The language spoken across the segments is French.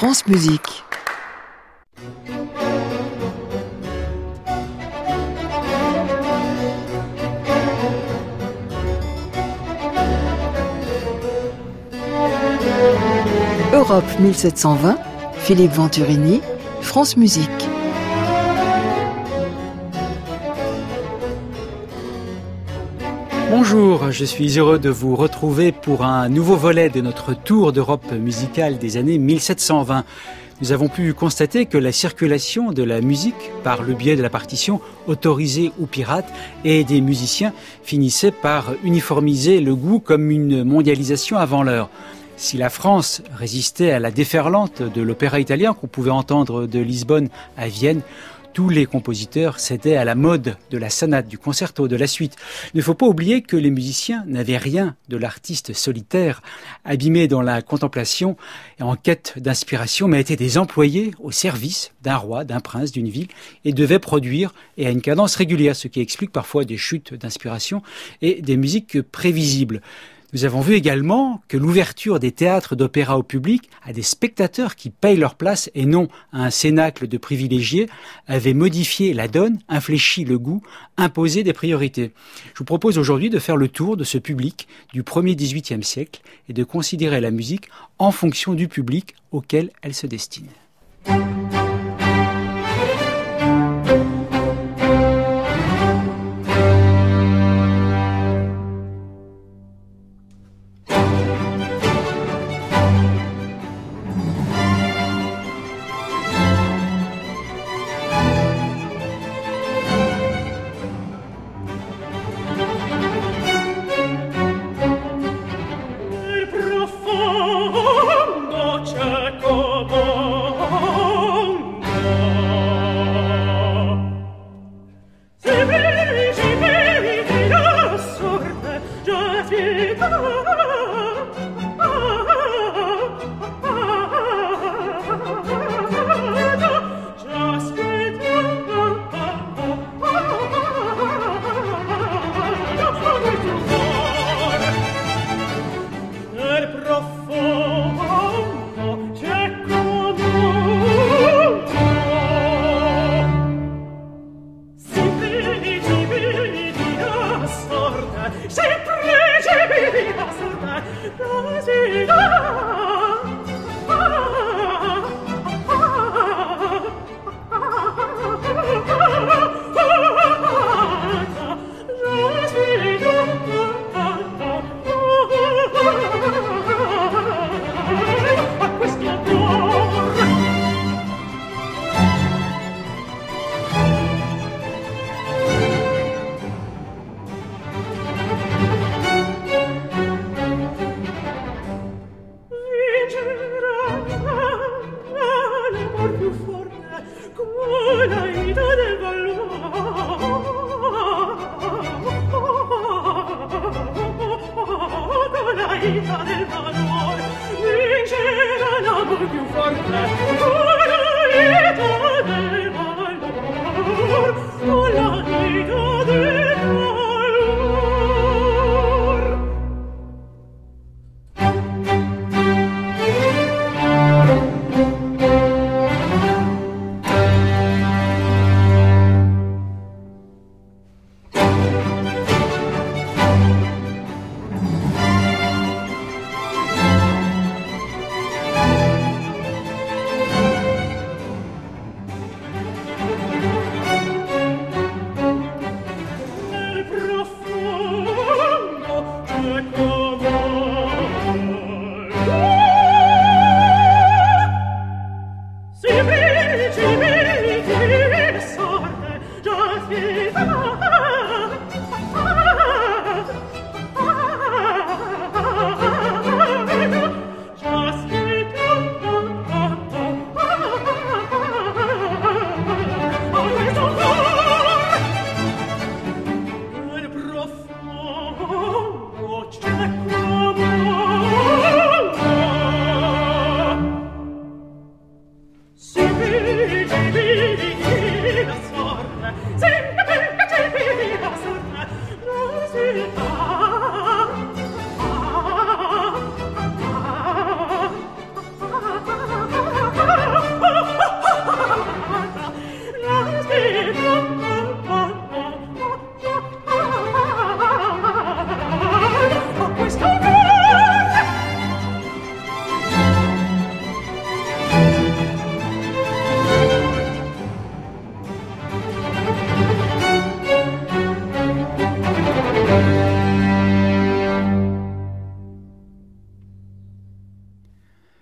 France Musique. Europe 1720, Philippe Venturini, France Musique. Bonjour, je suis heureux de vous retrouver pour un nouveau volet de notre tour d'Europe musicale des années 1720. Nous avons pu constater que la circulation de la musique par le biais de la partition, autorisée ou pirate, et des musiciens finissait par uniformiser le goût comme une mondialisation avant l'heure. Si la France résistait à la déferlante de l'opéra italien qu'on pouvait entendre de Lisbonne à Vienne, tous les compositeurs cédaient à la mode de la sonate, du concerto, de la suite. Il ne faut pas oublier que les musiciens n'avaient rien de l'artiste solitaire, abîmé dans la contemplation et en quête d'inspiration, mais étaient des employés au service d'un roi, d'un prince, d'une ville, et devaient produire et à une cadence régulière, ce qui explique parfois des chutes d'inspiration et des musiques prévisibles. Nous avons vu également que l'ouverture des théâtres d'opéra au public, à des spectateurs qui payent leur place et non à un cénacle de privilégiés, avait modifié la donne, infléchi le goût, imposé des priorités. Je vous propose aujourd'hui de faire le tour de ce public du 1er XVIIIe siècle et de considérer la musique en fonction du public auquel elle se destine.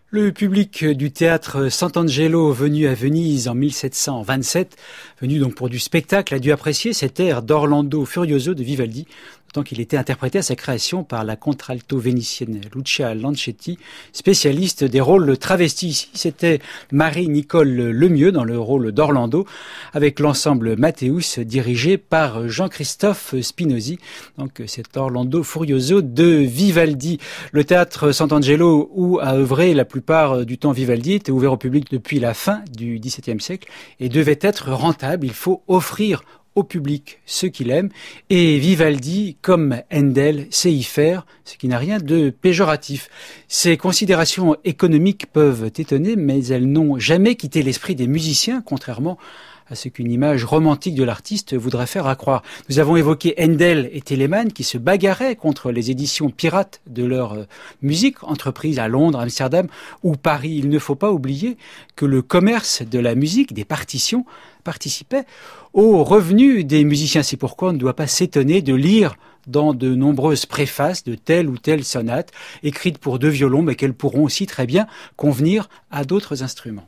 Le public du théâtre Sant'Angelo, venu à Venise en 1727, venu donc pour du spectacle, a dû apprécier cet air d'Orlando Furioso de Vivaldi, tant qu'il était interprété à sa création par la contralto vénitienne Lucia Lancetti, spécialiste des rôles travestis. Ici, c'était Marie-Nicole Lemieux dans le rôle d'Orlando, avec l'ensemble Mathéus dirigé par Jean-Christophe Spinozzi. Donc cet Orlando Furioso de Vivaldi. Le théâtre Sant'Angelo, où a œuvré la plupart du temps Vivaldi, était ouvert au public depuis la fin du XVIIe siècle et devait être rentable. Il faut offrir au public ce qu'il aime, et Vivaldi, comme Handel, sait y faire, ce qui n'a rien de péjoratif. Ces considérations économiques peuvent étonner, mais elles n'ont jamais quitté l'esprit des musiciens, contrairement à ce qu'une image romantique de l'artiste voudrait faire accroire. Nous avons évoqué Handel et Telemann qui se bagarraient contre les éditions pirates de leur musique, entreprises à Londres, Amsterdam ou Paris. Il ne faut pas oublier que le commerce de la musique, des partitions, participait aux revenus des musiciens. C'est pourquoi on ne doit pas s'étonner de lire dans de nombreuses préfaces de telle ou telle sonate, écrites pour 2 violons, mais qu'elles pourront aussi très bien convenir à d'autres instruments.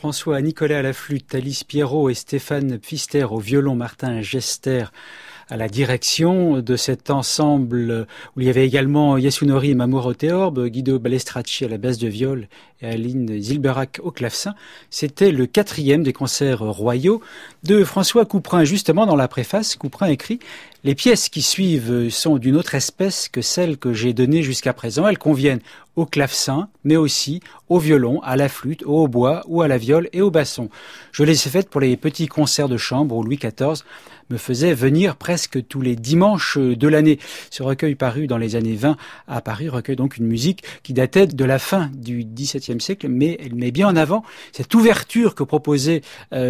François Nicolas à la flûte, Alice Pierrot et Stéphane Pfister au violon, Martin Gester à la direction de cet ensemble où il y avait également Yasunori Mamoru au théorbe, Guido Balestracci à la basse de viol et Aline Zilberac au clavecin. C'était le 4e des concerts royaux de François Couperin. Justement, dans la préface, Couperin écrit « Les pièces qui suivent sont d'une autre espèce que celles que j'ai données jusqu'à présent. Elles conviennent au clavecin, mais aussi au violon, à la flûte, au hautbois ou à la viole et au basson. Je les ai faites pour les petits concerts de chambre où Louis XIV me faisait venir presque tous les dimanches de l'année. Ce recueil paru dans les années 20 à Paris recueille donc une musique qui datait de la fin du XVIIe siècle, mais elle met bien en avant cette ouverture que proposaient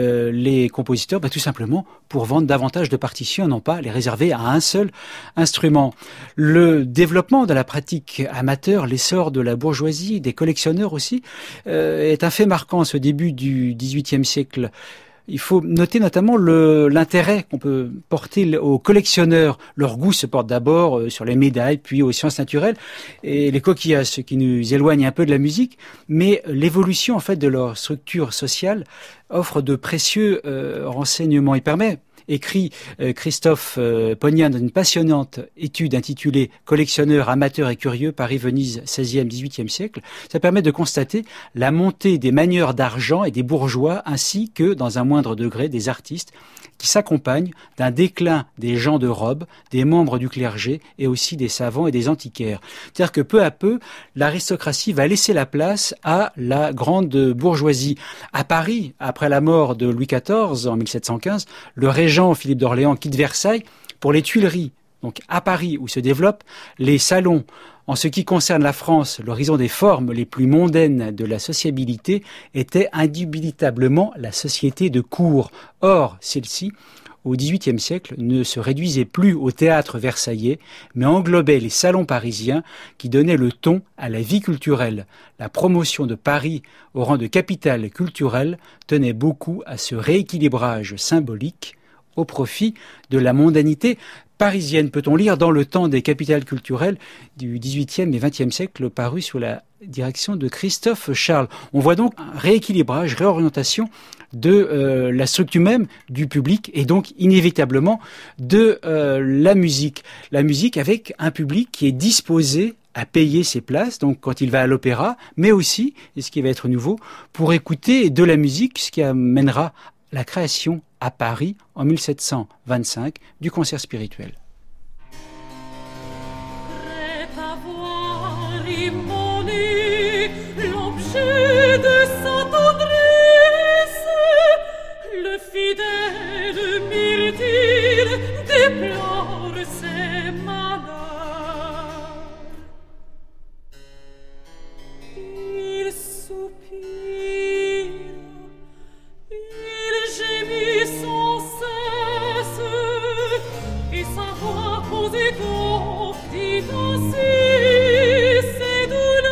les compositeurs, tout simplement pour vendre davantage de partitions, non pas les réserver à un seul instrument. Le développement de la pratique amateur, l'essor de la bourgeoisie, des collectionneurs aussi, est un fait marquant à ce début du XVIIIe siècle. Il faut noter notamment l'intérêt qu'on peut porter aux collectionneurs. Leur goût se porte d'abord sur les médailles, puis aux sciences naturelles et les coquillages, ce qui nous éloigne un peu de la musique. Mais l'évolution en fait de leur structure sociale offre de précieux renseignements. Il permet, écrit Christophe Pognan dans une passionnante étude intitulée « Collectionneurs, amateurs et curieux, Paris-Venise, 16e, 18e siècle », ça permet de constater la montée des manieurs d'argent et des bourgeois, ainsi que, dans un moindre degré, des artistes, qui s'accompagnent d'un déclin des gens de robe, des membres du clergé et aussi des savants et des antiquaires. C'est-à-dire que peu à peu, l'aristocratie va laisser la place à la grande bourgeoisie. À Paris, après la mort de Louis XIV en 1715, le régent Philippe d'Orléans quitte Versailles pour les Tuileries. Donc à Paris, où se développent les salons. En ce qui concerne la France, l'horizon des formes les plus mondaines de la sociabilité était indubitablement la société de cour. Or, celle-ci, au XVIIIe siècle, ne se réduisait plus au théâtre versaillais, mais englobait les salons parisiens qui donnaient le ton à la vie culturelle. La promotion de Paris au rang de capitale culturelle tenait beaucoup à ce rééquilibrage symbolique au profit de la mondanité parisienne, peut-on lire dans le temps des capitales culturelles du XVIIIe et XXe siècle, paru sous la direction de Christophe Charles. On voit donc un rééquilibrage, réorientation de la structure même du public et donc inévitablement de la musique. La musique avec un public qui est disposé à payer ses places, donc quand il va à l'opéra, mais aussi, et ce qui va être nouveau, pour écouter de la musique, ce qui amènera la création à Paris en 1725 du concert spirituel. Prêt à voir immoler l'objet de sa tendresse, le fidèle Myrtille déplore ses malheurs. Il soupire, il gémit sans cesse, et sa voix posée dit ainsi ses douleurs.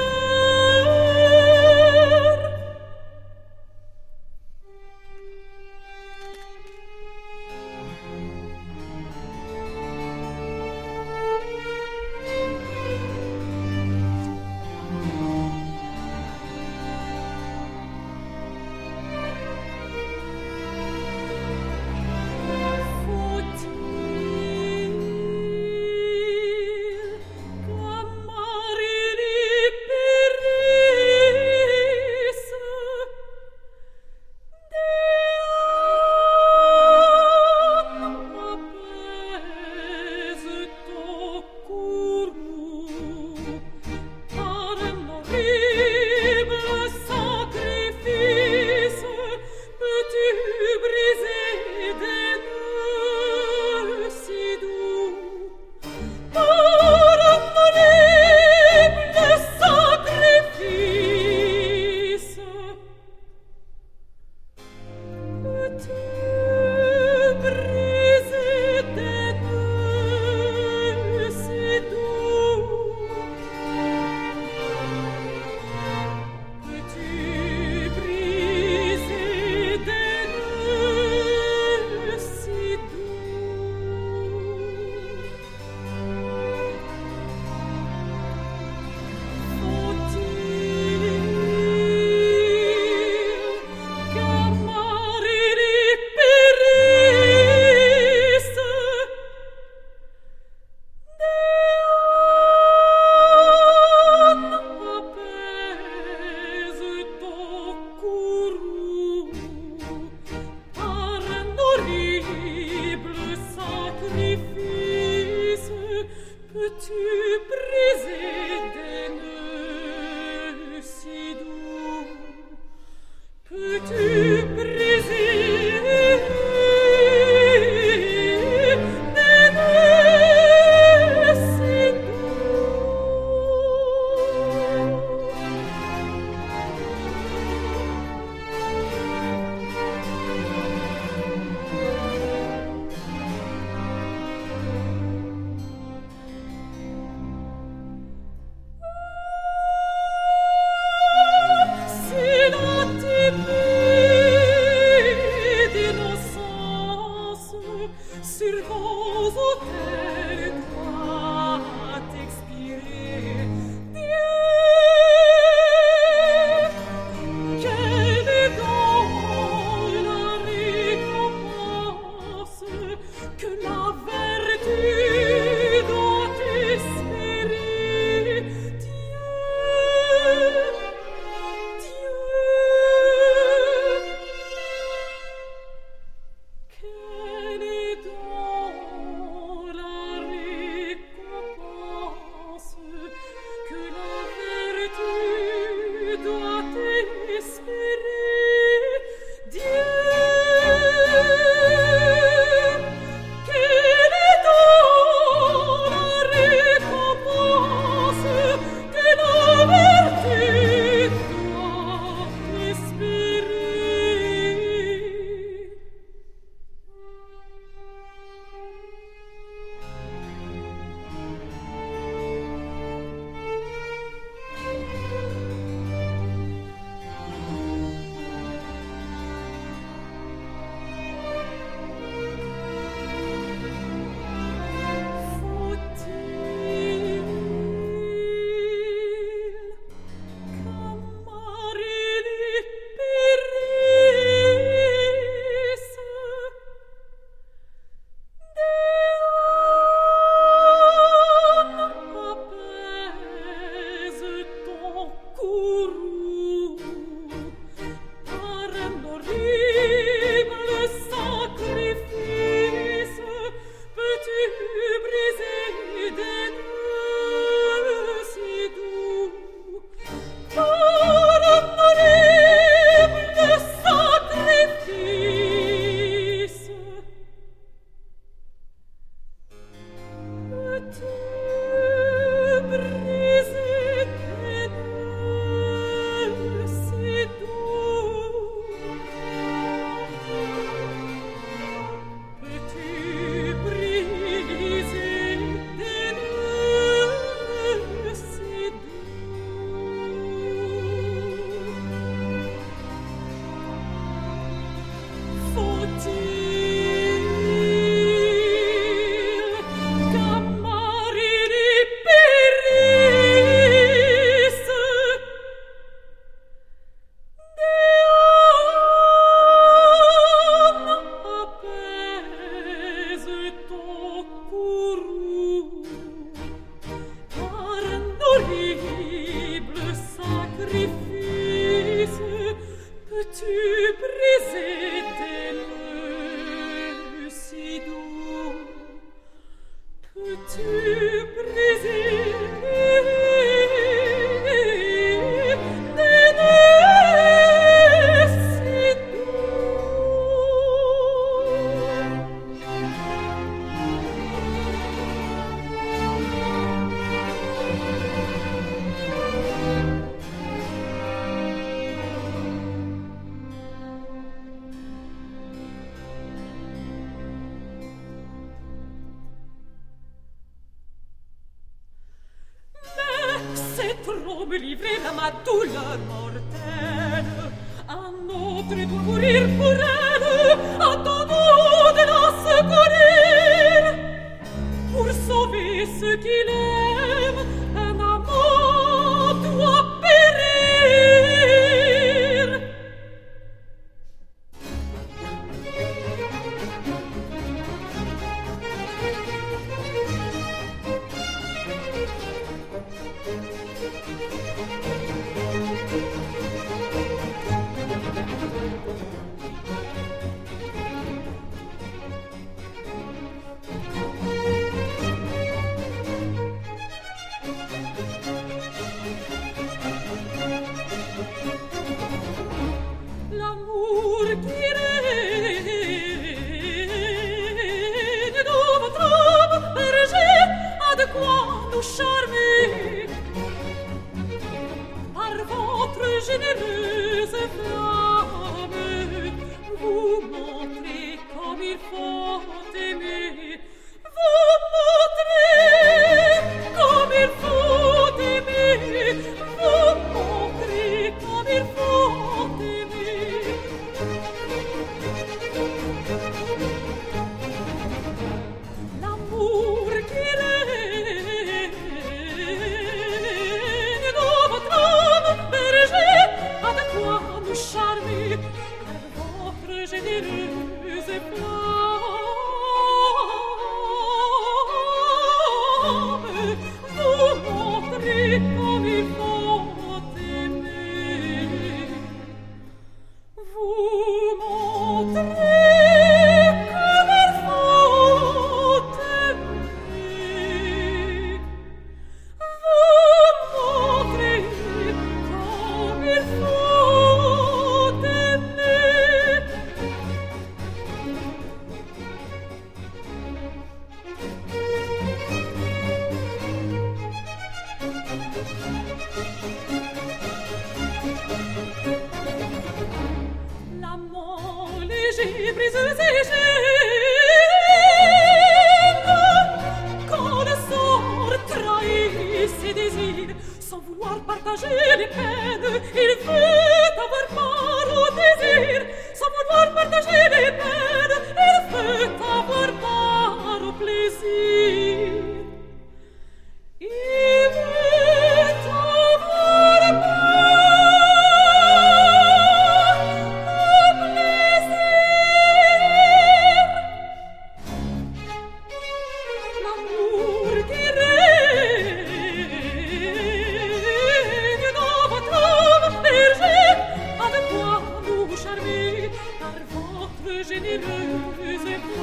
ma douleur mortelle. Un autre doit mourir pour elle, attendons de la secourir. Pour sauver ceux qu'il aime, un amant doit périr. L'amour qui règne dans votre âme, berger, a de quoi nous charmer. Par votre généreuse flamme, vous montrez comme il faut aimer. Vous montrez comme il faut aimer. Vous montrez comme il faut aimer. L'amour qui règne dans votre âme, berger, a de quoi nous charmer. Par votre généreuse flamme, vous montrez comme il faut aimer. Vous montrez comme il faut aimer. Vous montrez comme il faut aimer. L'amant léger brise ses chaînes. Quand le sort trahit ses désirs, sans vouloir partager les peines, il veut avoir part au désir. Sans vouloir partager les peines, il veut avoir part au plaisir. Il veut avoir part au plaisir. L'amour qui règne dans votre âme, berger, a de quoi nous charmer. Par votre généreuse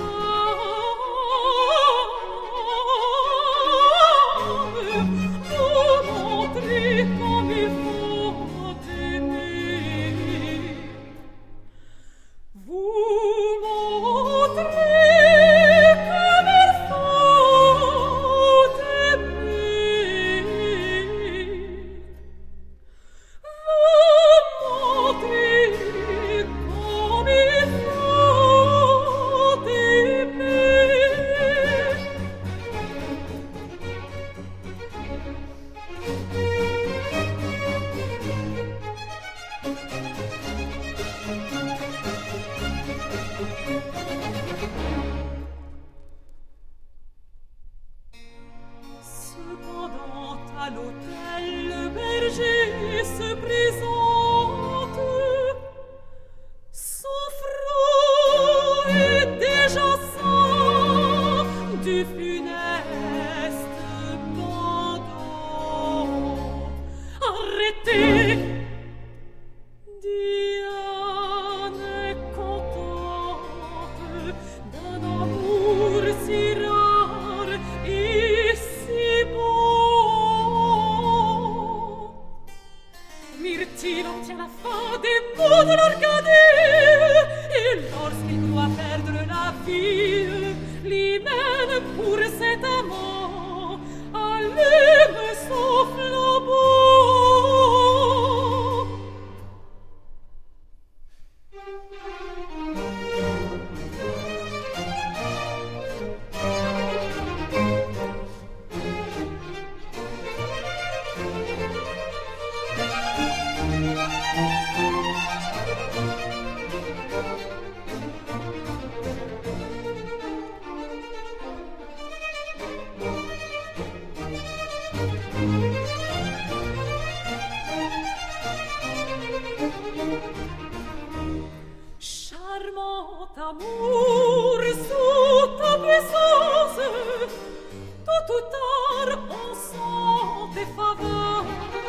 flamme, vous montrez comme il faut aimer. Vous montrez comme il faut aimer. Vous montrez comme il faut aimer. Cependant à l'hôtel, le berger se présente. Son front est déjà sang du funeste pendant. Arrêtez! Diane est contente d'un amour si rare et si beau. Myrtille obtient la fin des mots de l'Arcadie, et lorsqu'il croit perdre la vie, l'hymen pour cet amant allume son flambeau. Charmant amour, sous ta puissance, tôt ou tard on sent tes faveurs.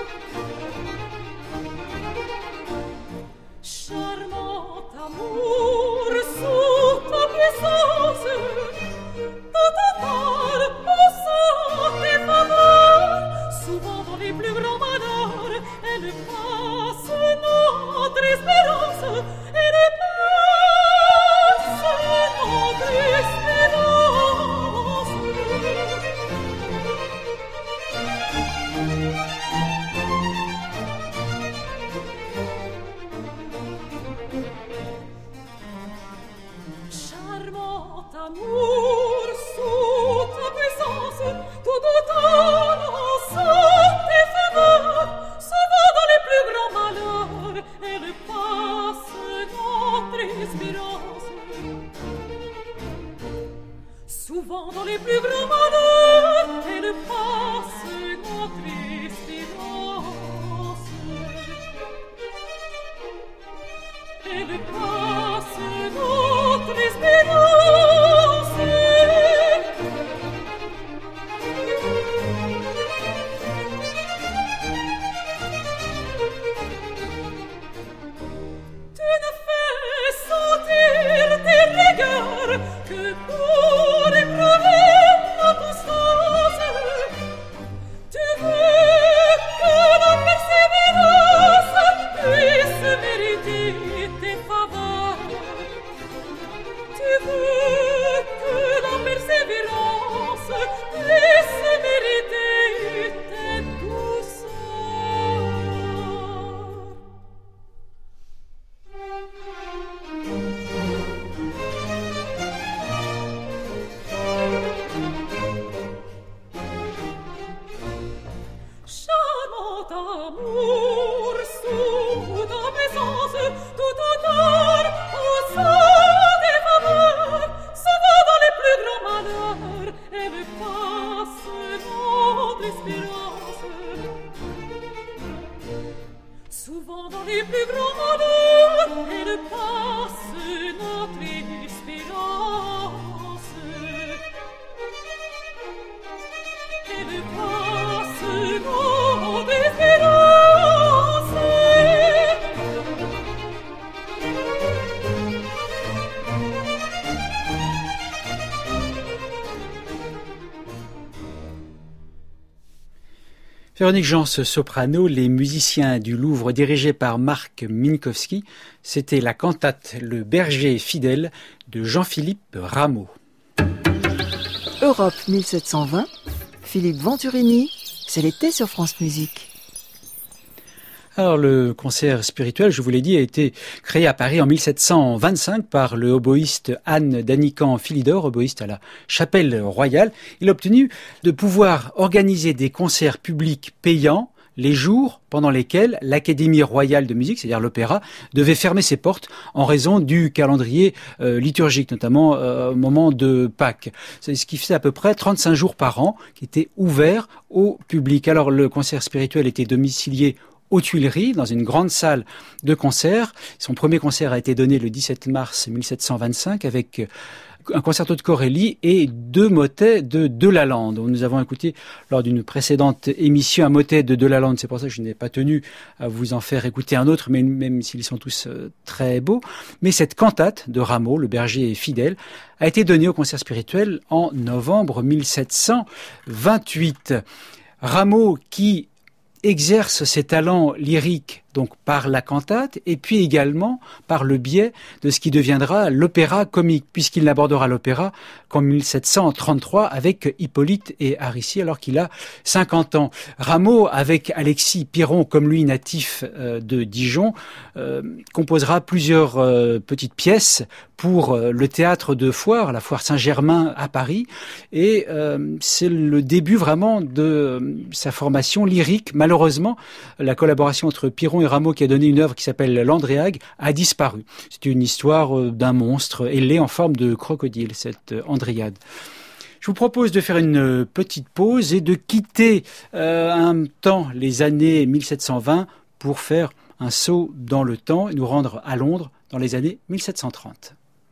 Charmant amour, sous ta puissance, tôt ou tard on sent tes faveurs. Souvent dans les plus grands malheurs, elle passe notre espérance. Elle passe notre espérance. Charmant amour, sous ta puissance, tout autant on sent tes faveurs. Souvent dans les plus grands malheurs, elle passe notre espérance. Souvent dans les plus grands malheurs, elle passe notre espérance. Elle passe notre espérance. Tu ne fais sentir tes regards que pour éprouver ma constance. Tu veux que la persévérance puisse mériter tes faveurs. Tu veux que la persévérance puisse mériter tes douceurs. Charmant amour, sous ta puissance, tout autant au sein des faveurs. Souvent dans les plus grands malheurs, elle passe notre espérance. Souvent dans les plus grands malheurs, elle passe notre espérance. Elle passe notre espérance. Véronique Jans, soprano, les musiciens du Louvre dirigés par Marc Minkowski, c'était la cantate Le berger fidèle de Jean-Philippe Rameau. Europe 1720, Philippe Venturini, c'est l'été sur France Musique. Alors le concert spirituel, je vous l'ai dit, a été créé à Paris en 1725 par le oboïste Anne d'Anican-Philidor, oboïste à la Chapelle Royale. Il a obtenu de pouvoir organiser des concerts publics payants les jours pendant lesquels l'Académie royale de musique, c'est-à-dire l'opéra, devait fermer ses portes en raison du calendrier liturgique, notamment au moment de Pâques. C'est ce qui faisait à peu près 35 jours par an qui étaient ouverts au public. Alors le concert spirituel était domicilié aux Tuileries, dans une grande salle de concert. Son premier concert a été donné le 17 mars 1725 avec un concerto de Corelli et 2 motets de Delalande. Nous avons écouté lors d'une précédente émission un motet de Delalande, c'est pour ça que je n'ai pas tenu à vous en faire écouter un autre, mais même s'ils sont tous très beaux. Mais cette cantate de Rameau, Le berger fidèle, a été donnée au concert spirituel en novembre 1728. Rameau qui exerce ses talents lyriques donc par la cantate et puis également par le biais de ce qui deviendra l'opéra comique, puisqu'il n'abordera l'opéra qu'en 1733 avec Hippolyte et Aricie alors qu'il a 50 ans. Rameau, avec Alexis Piron, comme lui natif de Dijon, composera plusieurs petites pièces pour le théâtre de Foire, la Foire Saint-Germain à Paris, et c'est le début vraiment de sa formation lyrique. Malheureusement, la collaboration entre Piron et Rameau, qui a donné une œuvre qui s'appelle l'Andréague, a disparu. C'est une histoire d'un monstre ailé en forme de crocodile, cette Andréade. Je vous propose de faire une petite pause et de quitter un temps les années 1720 pour faire un saut dans le temps et nous rendre à Londres dans les années 1730.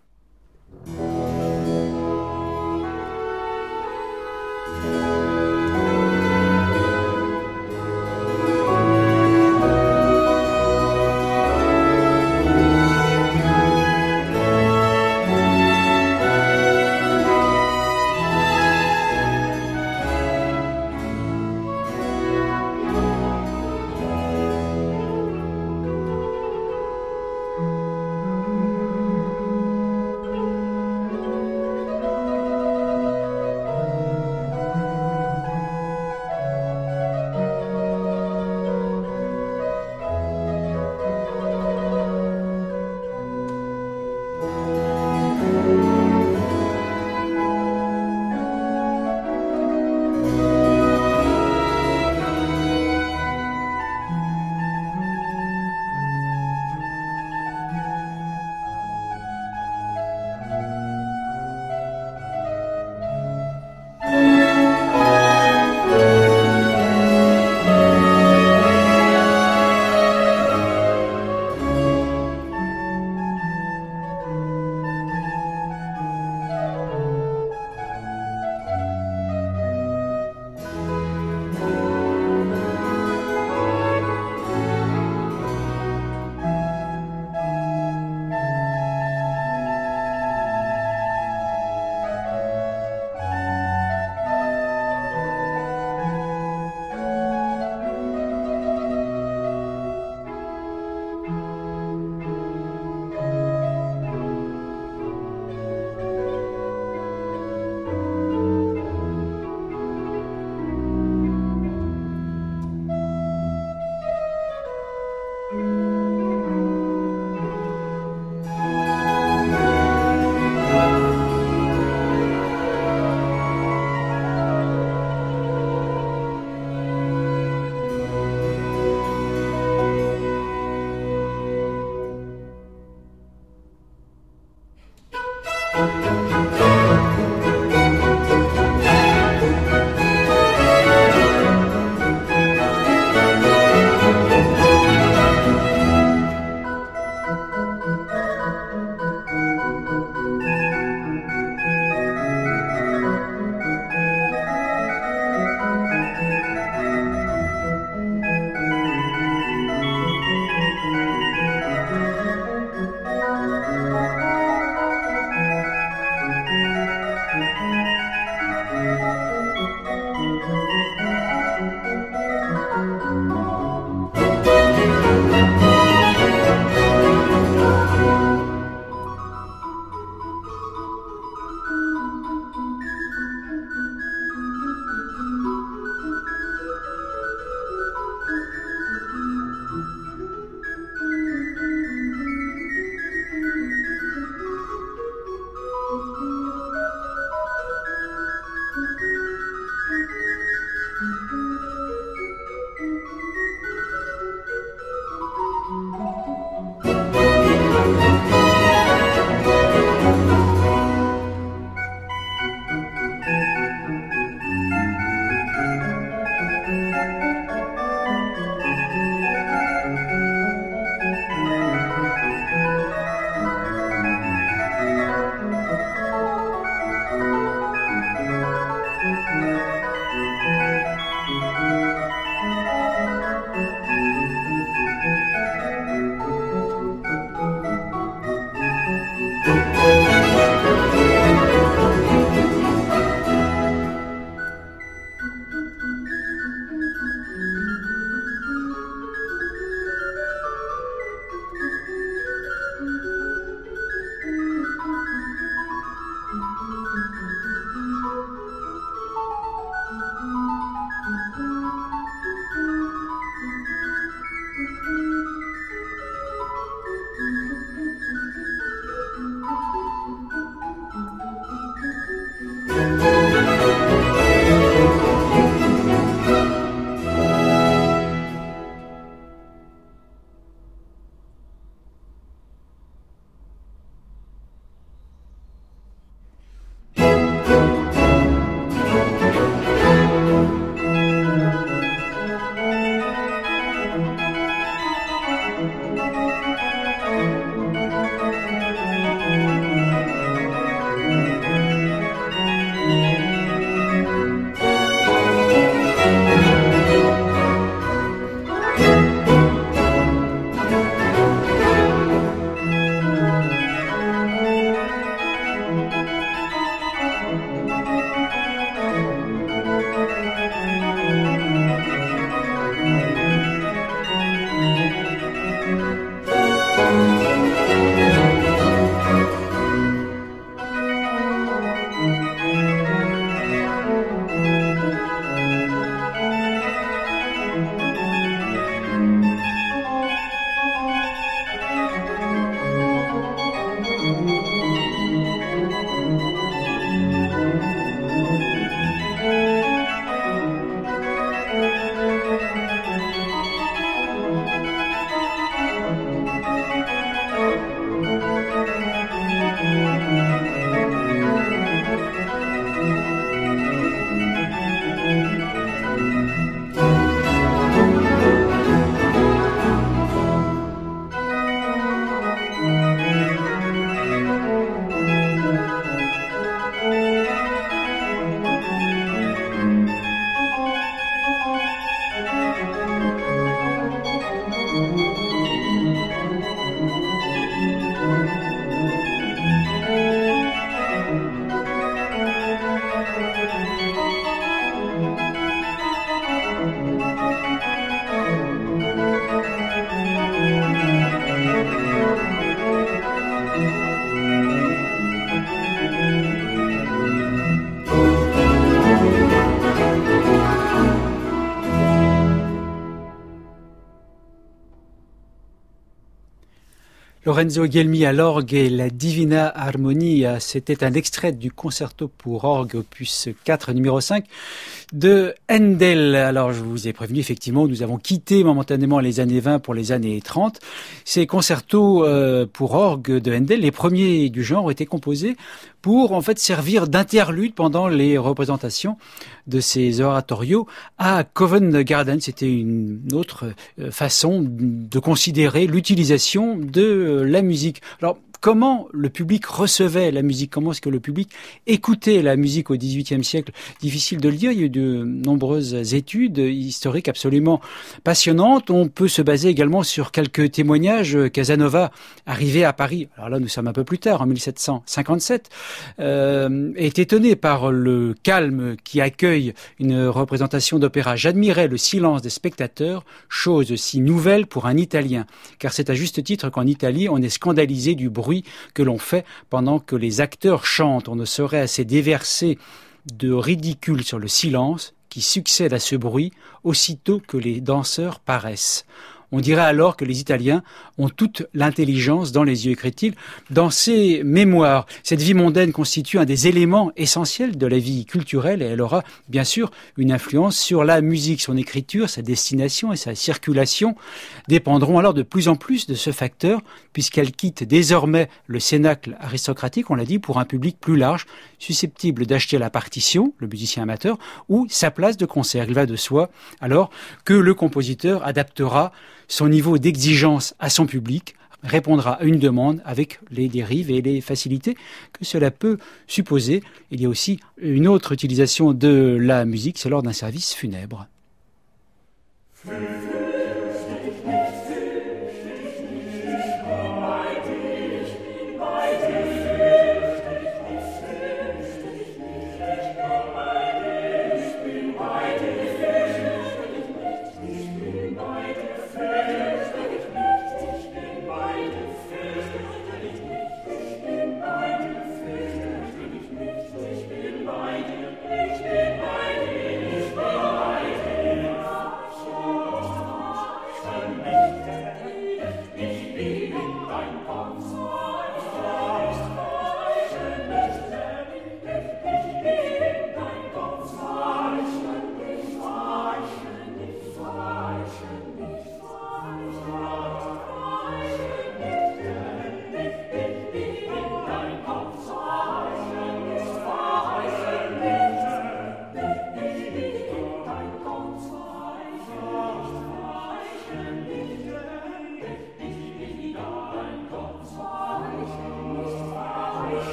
Lorenzo Guelmi à l'orgue et la Divina Armonia, c'était un extrait du concerto pour orgue opus 4 numéro 5 de Handel. Alors je vous ai prévenu, effectivement, nous avons quitté momentanément les années 20 pour les années 30. Ces concertos pour orgue de Handel, les premiers du genre, étaient composés pour en fait servir d'interlude pendant les représentations de ces oratorios à Covent Garden. C'était une autre façon de considérer l'utilisation de la musique. Alors, comment le public recevait la musique? Comment est-ce que le public écoutait la musique au XVIIIe siècle? Difficile de le dire. Il y a eu de nombreuses études historiques absolument passionnantes. On peut se baser également sur quelques témoignages. Casanova, arrivé à Paris, alors là nous sommes un peu plus tard, en 1757, est étonné par le calme qui accueille une représentation d'opéra. J'admirais le silence des spectateurs, chose si nouvelle pour un Italien, car c'est à juste titre qu'en Italie on est scandalisé du bruit que l'on fait pendant que les acteurs chantent. On ne saurait assez déverser de ridicule sur le silence qui succède à ce bruit aussitôt que les danseurs paraissent. On dirait alors que les Italiens ont toute l'intelligence dans les yeux, écrit-il dans ses mémoires. Cette vie mondaine constitue un des éléments essentiels de la vie culturelle et elle aura bien sûr une influence sur la musique. Son écriture, sa destination et sa circulation dépendront alors de plus en plus de ce facteur puisqu'elle quitte désormais le cénacle aristocratique, on l'a dit, pour un public plus large, susceptible d'acheter la partition, le musicien amateur, ou sa place de concert. Il va de soi alors que le compositeur adaptera son niveau d'exigence à son public, répondra à une demande avec les dérives et les facilités que cela peut supposer. Il y a aussi une autre utilisation de la musique, c'est lors d'un service funèbre.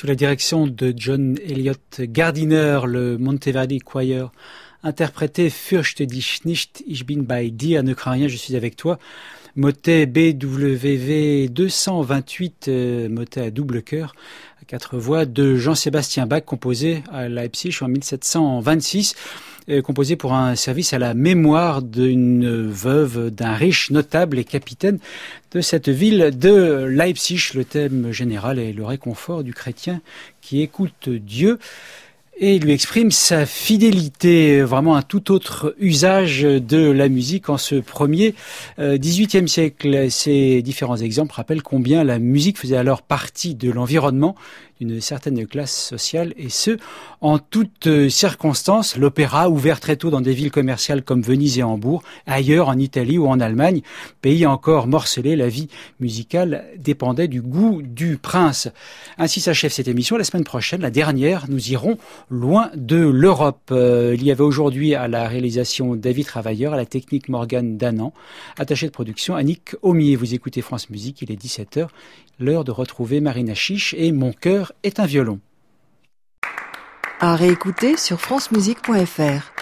Sous la direction de John Elliott Gardiner, le Monteverdi Choir interprétait Fürchte dich nicht, ich bin bei dir, ne crains rien, je suis avec toi. Motet BWV 228, motet à double chœur, à 4 voix, de Jean-Sébastien Bach, composé à Leipzig en 1726. Composé pour un service à la mémoire d'une veuve d'un riche notable et capitaine de cette ville de Leipzig. Le thème général est le réconfort du chrétien qui écoute Dieu et lui exprime sa fidélité, vraiment un tout autre usage de la musique en ce premier XVIIIe siècle. Ces différents exemples rappellent combien la musique faisait alors partie de l'environnement d'une certaine classe sociale, et ce, en toutes circonstances. L'opéra, ouvert très tôt dans des villes commerciales comme Venise et Hambourg, ailleurs en Italie ou en Allemagne, pays encore morcelé, la vie musicale dépendait du goût du prince. Ainsi s'achève cette émission. La semaine prochaine, la dernière, nous irons loin de l'Europe. Il y avait aujourd'hui à la réalisation David Travailleur, à la technique Morgane Danan, attaché de production Annick Aumier. Vous écoutez France Musique, il est 17h. L'heure de retrouver Marina Chiche et Mon cœur est un violon. À réécouter sur francemusique.fr.